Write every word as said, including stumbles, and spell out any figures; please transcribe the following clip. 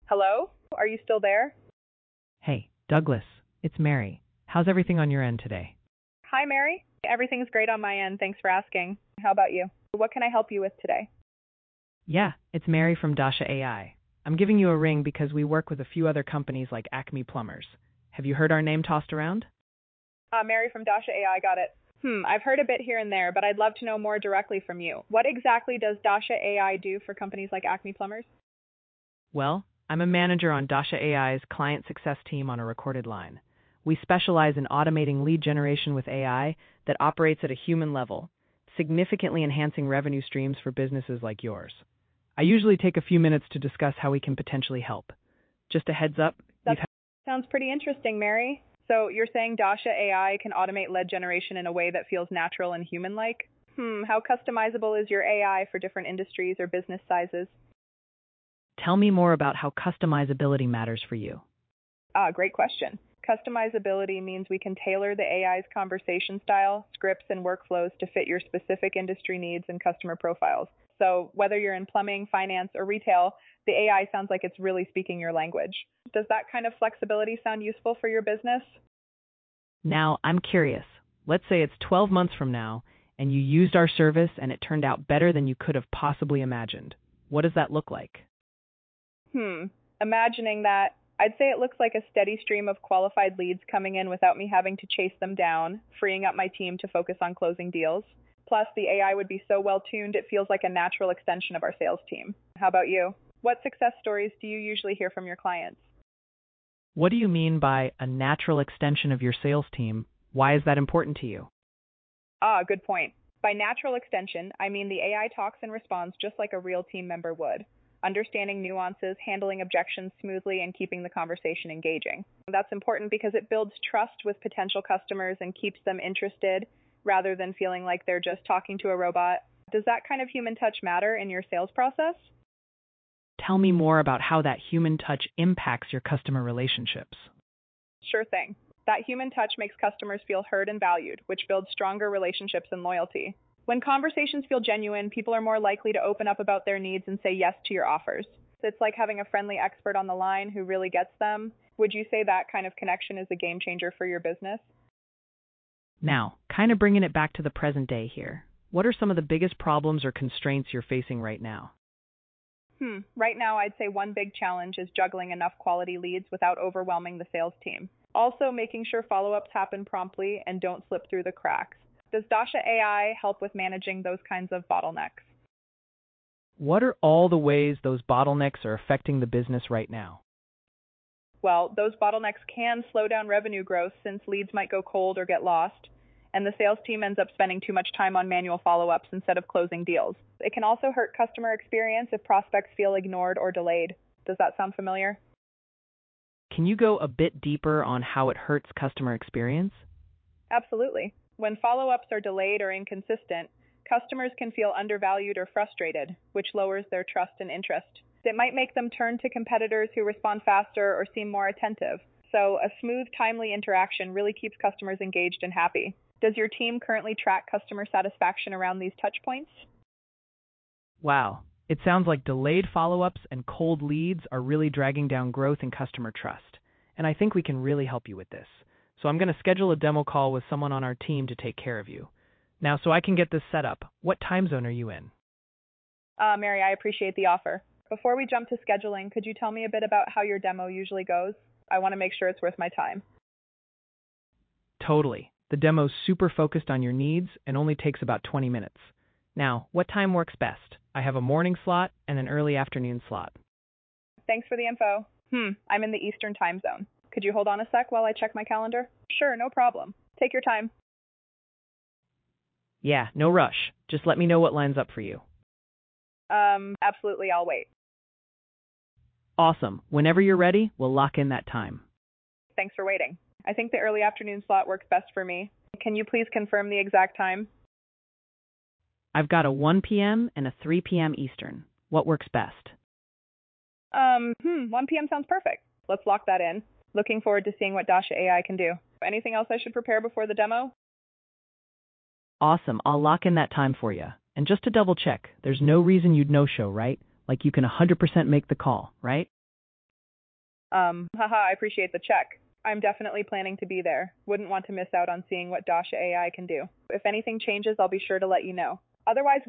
Hello? Are you still there? Hey, Douglas, it's Mary. How's everything on your end today? Hi, Mary. Everything's great on my end. Thanks for asking. How about you? What can I help you with today? Yeah, it's Mary from Dasha A I. I'm giving you a ring because we work with a few other companies like Acme Plumbers. Have you heard our name tossed around? Uh, Mary from Dasha A I, got it. Hmm, I've heard a bit here and there, but I'd love to know more directly from you. What exactly does Dasha A I do for companies like Acme Plumbers? Well, I'm a manager on Dasha A I's client success team on a recorded line. We specialize in automating lead generation with A I that operates at a human level, significantly enhancing revenue streams for businesses like yours. I usually take a few minutes to discuss how we can potentially help. Just a heads up, we've That sounds pretty interesting, Mary. So you're saying Dasha A I can automate lead generation in a way that feels natural and human-like? Hmm, how customizable is your A I for different industries or business sizes? Tell me more about how customizability matters for you. Ah, great question. Customizability means we can tailor the A I's conversation style, scripts, and workflows to fit your specific industry needs and customer profiles. So whether you're in plumbing, finance, or retail, the A I sounds like it's really speaking your language. Does that kind of flexibility sound useful for your business? Now, I'm curious. Let's say it's twelve months from now, and you used our service and it turned out better than you could have possibly imagined. What does that look like? Hmm. Imagining that, I'd say it looks like a steady stream of qualified leads coming in without me having to chase them down, freeing up my team to focus on closing deals. Plus, the A I would be so well tuned, it feels like a natural extension of our sales team. How about you? What success stories do you usually hear from your clients? What do you mean by a natural extension of your sales team? Why is that important to you? Ah, good point. By natural extension, I mean the A I talks and responds just like a real team member would, understanding nuances, handling objections smoothly, and keeping the conversation engaging. That's important because it builds trust with potential customers and keeps them interested rather than feeling like they're just talking to a robot. Does that kind of human touch matter in your sales process? Tell me more about how that human touch impacts your customer relationships. Sure thing. That human touch makes customers feel heard and valued, which builds stronger relationships and loyalty. When conversations feel genuine, people are more likely to open up about their needs and say yes to your offers. It's like having a friendly expert on the line who really gets them. Would you say that kind of connection is a game changer for your business? Now, kind of bringing it back to the present day here. What are some of the biggest problems or constraints you're facing right now? Hmm. Right now, I'd say one big challenge is juggling enough quality leads without overwhelming the sales team. Also, making sure follow-ups happen promptly and don't slip through the cracks. Does Dasha A I help with managing those kinds of bottlenecks? What are all the ways those bottlenecks are affecting the business right now? Well, those bottlenecks can slow down revenue growth since leads might go cold or get lost, and the sales team ends up spending too much time on manual follow-ups instead of closing deals. It can also hurt customer experience if prospects feel ignored or delayed. Does that sound familiar? Can you go a bit deeper on how it hurts customer experience? Absolutely. When follow-ups are delayed or inconsistent, customers can feel undervalued or frustrated, which lowers their trust and interest. It might make them turn to competitors who respond faster or seem more attentive. So a smooth, timely interaction really keeps customers engaged and happy. Does your team currently track customer satisfaction around these touch points? Wow, it sounds like delayed follow-ups and cold leads are really dragging down growth and customer trust. And I think we can really help you with this. So I'm going to schedule a demo call with someone on our team to take care of you. Now, so I can get this set up, what time zone are you in? Uh, Mary, I appreciate the offer. Before we jump to scheduling, could you tell me a bit about how your demo usually goes? I want to make sure it's worth my time. Totally. The demo's super focused on your needs and only takes about twenty minutes. Now, what time works best? I have a morning slot and an early afternoon slot. Thanks for the info. Hmm, I'm in the Eastern time zone. Could you hold on a sec while I check my calendar? Sure, no problem. Take your time. Yeah, no rush. Just let me know what lines up for you. Um, absolutely, I'll wait. Awesome. Whenever you're ready, we'll lock in that time. Thanks for waiting. I think the early afternoon slot works best for me. Can you please confirm the exact time? I've got a one p.m. and a three p.m. Eastern. What works best? Um, hmm, one p.m. sounds perfect. Let's lock that in. Looking forward to seeing what Dasha A I can do. Anything else I should prepare before the demo? Awesome. I'll lock in that time for you. And just to double check, there's no reason you'd no-show, right? Like you can one hundred percent make the call, right? Um, haha, I appreciate the check. I'm definitely planning to be there. Wouldn't want to miss out on seeing what Dasha A I can do. If anything changes, I'll be sure to let you know. Otherwise,